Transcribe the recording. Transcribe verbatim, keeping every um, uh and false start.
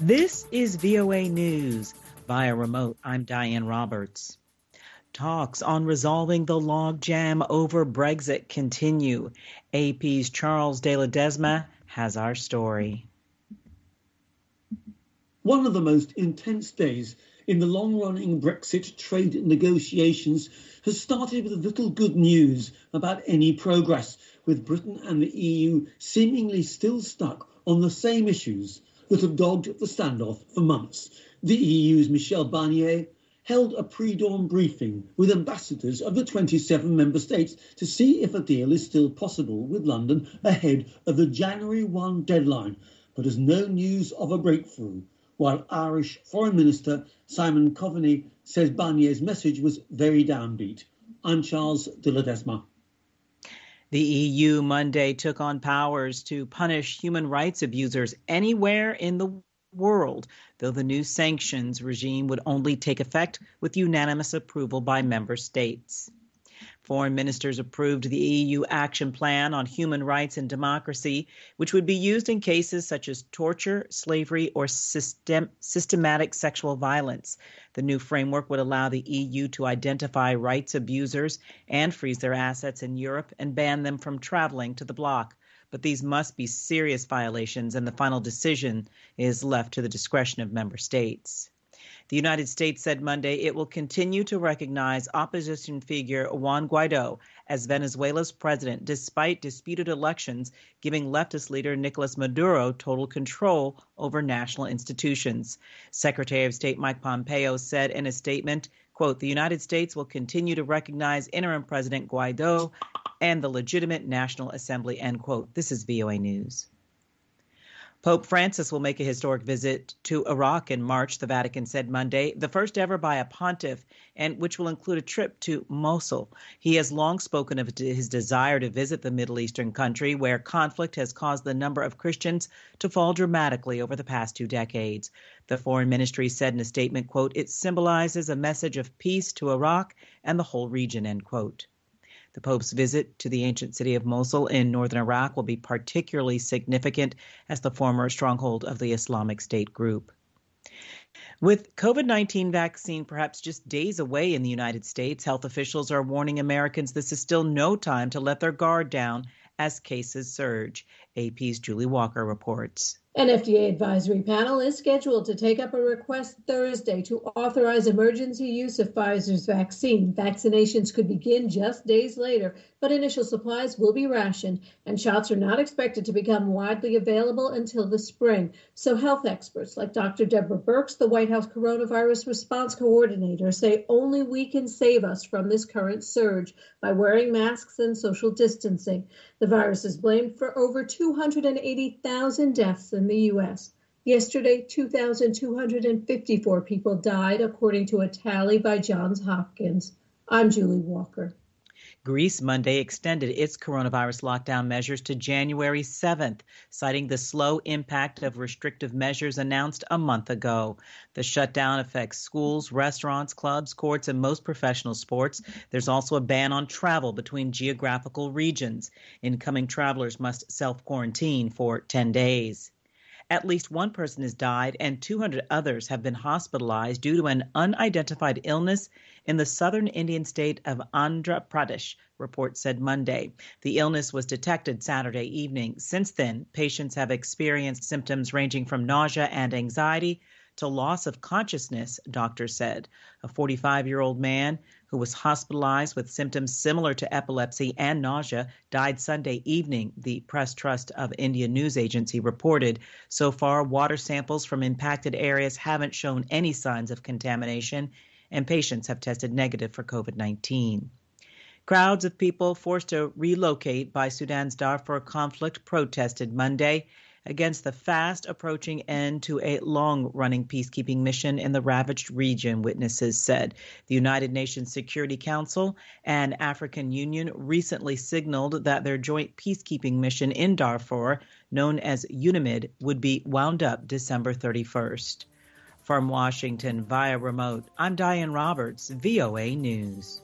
This is V O A News. Via remote, I'm Diane Roberts. Talks on resolving the logjam over Brexit continue. A P's Charles de Ledesma has our story. One of the most intense days in the long-running Brexit trade negotiations has started with little good news about any progress, with Britain and the E U seemingly still stuck on the same issues that have dogged the standoff for months. The E U's Michel Barnier held a pre-dawn briefing with ambassadors of the twenty-seven member states to see if a deal is still possible with London ahead of the January first deadline, but has no news of a breakthrough, while Irish Foreign Minister Simon Coveney says Barnier's message was very downbeat. I'm Charles de Ledesma. The E U Monday took on powers to punish human rights abusers anywhere in the world, though the new sanctions regime would only take effect with unanimous approval by member states. Foreign ministers approved the E U Action Plan on Human Rights and Democracy, which would be used in cases such as torture, slavery, or system, systematic sexual violence. The new framework would allow the E U to identify rights abusers and freeze their assets in Europe and ban them from traveling to the bloc. But these must be serious violations, and the final decision is left to the discretion of member states. The United States said Monday it will continue to recognize opposition figure Juan Guaido as Venezuela's president, despite disputed elections giving leftist leader Nicolas Maduro total control over national institutions. Secretary of State Mike Pompeo said in a statement, quote, "The United States will continue to recognize interim President Guaido and the legitimate National Assembly," end quote. This is V O A News. Pope Francis will make a historic visit to Iraq in March, the Vatican said Monday, the first ever by a pontiff, and which will include a trip to Mosul. He has long spoken of his desire to visit the Middle Eastern country, where conflict has caused the number of Christians to fall dramatically over the past two decades. The foreign ministry said in a statement, quote, "It symbolizes a message of peace to Iraq and the whole region," end quote. The Pope's visit to the ancient city of Mosul in northern Iraq will be particularly significant as the former stronghold of the Islamic State group. With COVID nineteen vaccine perhaps just days away in the United States, health officials are warning Americans this is still no time to let their guard down as cases surge. A P's Julie Walker reports. An F D A advisory panel is scheduled to take up a request Thursday to authorize emergency use of Pfizer's vaccine. Vaccinations could begin just days later, but initial supplies will be rationed, and shots are not expected to become widely available until the spring. So health experts like Doctor Deborah Birx, the White House coronavirus response coordinator, say only we can save us from this current surge by wearing masks and social distancing. The virus is blamed for over two hundred eighty thousand deaths in the U S. Yesterday, two thousand two hundred fifty-four people died, according to a tally by Johns Hopkins. I'm Julie Walker. Greece Monday extended its coronavirus lockdown measures to January seventh, citing the slow impact of restrictive measures announced a month ago. The shutdown affects schools, restaurants, clubs, courts, and most professional sports. There's also a ban on travel between geographical regions. Incoming travelers must self-quarantine for ten days. At least one person has died and two hundred others have been hospitalized due to an unidentified illness in the southern Indian state of Andhra Pradesh, reports said Monday. The illness was detected Saturday evening. Since then, patients have experienced symptoms ranging from nausea and anxiety to loss of consciousness, doctors said. A forty-five-year-old man who was hospitalized with symptoms similar to epilepsy and nausea died Sunday evening, the Press Trust of India news agency reported. So far, water samples from impacted areas haven't shown any signs of contamination, and patients have tested negative for COVID nineteen. Crowds of people forced to relocate by Sudan's Darfur conflict protested Monday against the fast-approaching end to a long-running peacekeeping mission in the ravaged region, witnesses said. The United Nations Security Council and African Union recently signaled that their joint peacekeeping mission in Darfur, known as UNAMID, would be wound up December thirty-first. From Washington via remote, I'm Diane Roberts, V O A News.